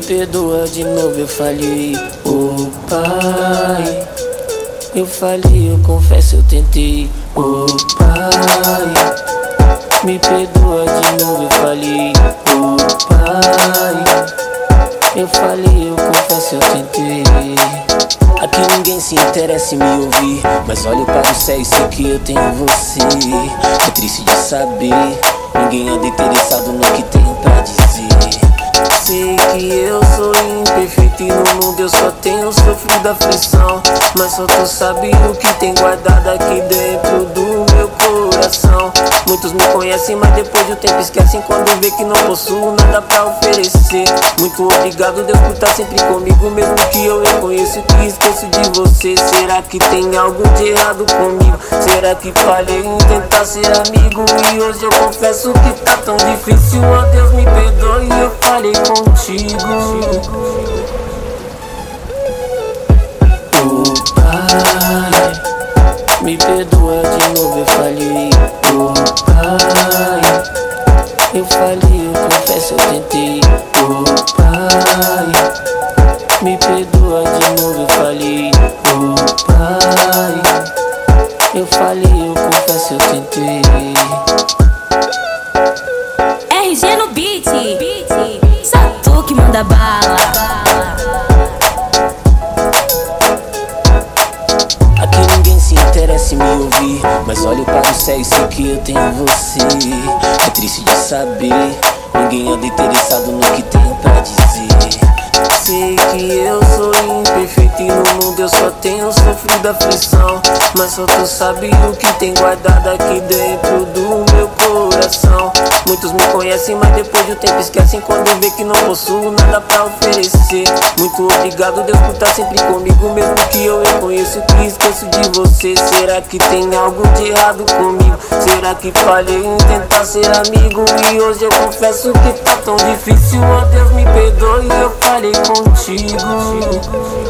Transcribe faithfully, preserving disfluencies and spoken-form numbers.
perdoa de novo, eu falhei, oh pai. Eu falhei, eu confesso, eu tentei, oh pai. Me perdoa de novo, eu falhei, oh pai. Eu falhei, eu confesso, eu tentei. Aqui ninguém se interessa em me ouvir, mas olho para o céu e sei que eu tenho você. É triste de saber, ninguém anda interessado no que tenho pra dizer. Sei que eu sou imperfeito e no mundo eu só tenho sofrido aflição, mas só tu sabe o que tem guardado aqui dentro do meu coração. Muitos me conhecem, mas depois do tempo esquecem quando vê que não possuo nada pra oferecer. Muito obrigado, Deus, por estar sempre comigo, mesmo que eu reconheço que esqueço de você. Será que tem algo de errado comigo? Será que falhei em tentar ser amigo? E hoje eu confesso que tá tão difícil. Oh Deus, me perdoe, eu falhei contigo. Oh pai, me perdoa de novo, eu falhei, oh pai. Eu falhei, eu confesso, eu tentei, oh pai. Me perdoa de novo, eu falhei, oh pai. Eu falhei, eu confesso, eu tentei. R G no beat, só tu que manda bala. Aqui ninguém se interessa em me ouvir, mas olho para o céu e sei que eu tenho você. É triste de saber, ninguém anda interessado no que tenho pra dizer. Sei que eu sou imperfeito e no mundo eu só tenho sofrido aflição, mas só tu sabe o que tem guardado aqui dentro do meu coração. Muitos me conhecem, mas depois do tempo esquecem quando vê que não possuo nada pra oferecer. Muito obrigado, Deus, por estar sempre comigo, mesmo que eu reconheço que esqueço de você. Será que tem algo de errado comigo? Será que falhei em tentar ser amigo? E hoje eu confesso que tá tão difícil. Oh Deus, me perdoe, eu falhei contigo.